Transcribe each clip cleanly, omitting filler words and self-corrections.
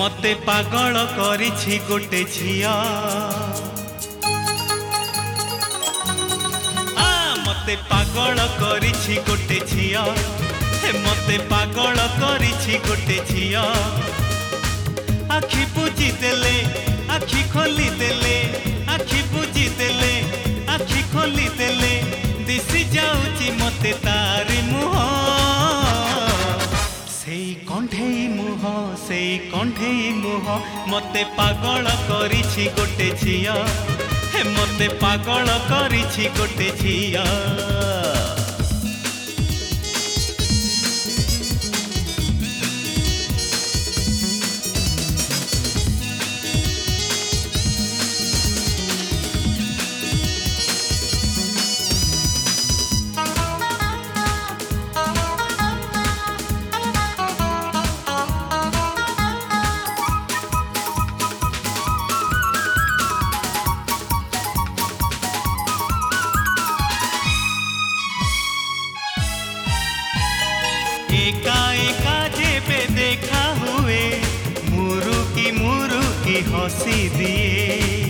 मते पागल करिछि गोटे झिया मते पागल करिछि गोटे झिया मते पागल करिछि गोटे झिया आखि बुझी देले आखि खोली देले आखि बुझी देले आखि खोली देले दिशि जाउची मते तारी मुह सेई कंठेई मुह मते पागल करिछि गोटे झिया मते पागल करिछि गोटे झिया एका एका जेबे देखा हुए मुरु की हंसी दिए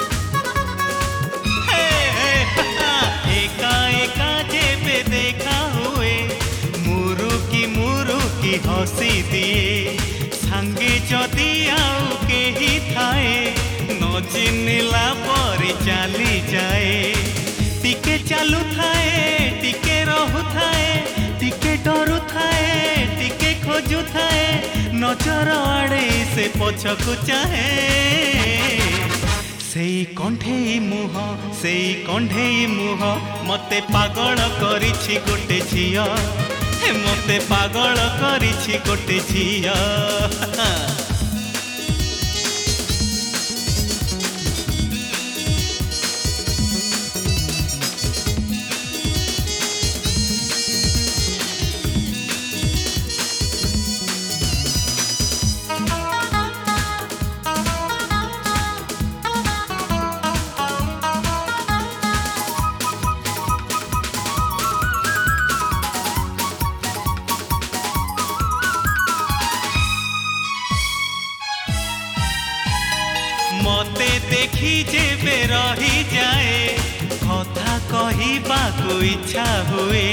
एका एका जेबे देखा हुए मुरु की हंसी दिए सांगे जदि आउ केही थाए न चिन्हिला परि चली जाए टिके चालू थाए टिके रहु थाए टिके डरू थाए टिके खोजु थाए नजर आड़े से पछकु चाहे सेई कंठेई मुह मते पागल करिछि गोटे झिया मते पागल करिछि गोटे झिया मते देखी जेबे रही जाए कथा कहिबाकु इच्छा हुए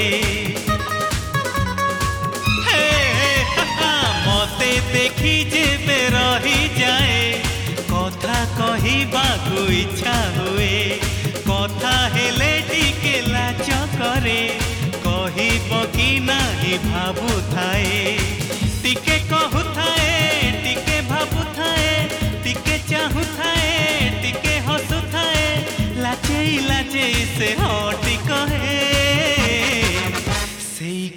मते देखी जेबे रही जाए कथा कहिबाकु इच्छा हुए कथा हेले टिके लाज करे कहिब कि नाही भाबु थाए टिके कहु थाए टिके भाबु थाए टिके चाहु थाए टिके हसु थाए लाचेई से हटी कहे सेई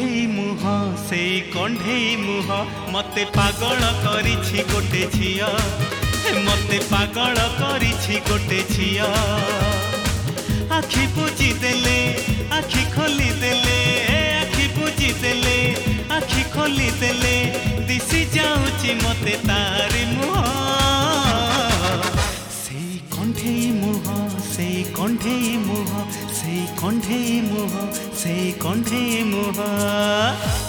कंठेई मुह मते पागल करिछि गोटे झिया मते पागल करिछि गोटे झिया आखि बुझी देले आखि खोली देले आखि बुझी देले आखि खोली देले दिशि जाउची मते तारी मुह सेई कंठेई मुह